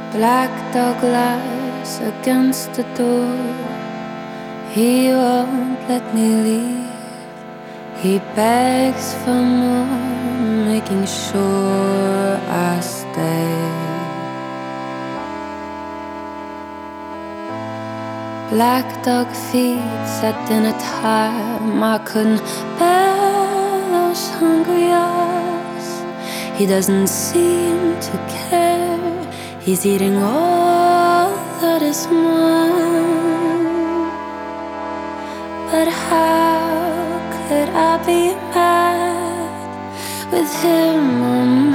Black dog lies against the door. He won't let me leave. He begs for more, making sure I stay. Black dog feet at dinner time. I couldn't bear those hungry eyes. He doesn't seem to care. He's eating all that is mine. But how could I be mad with him on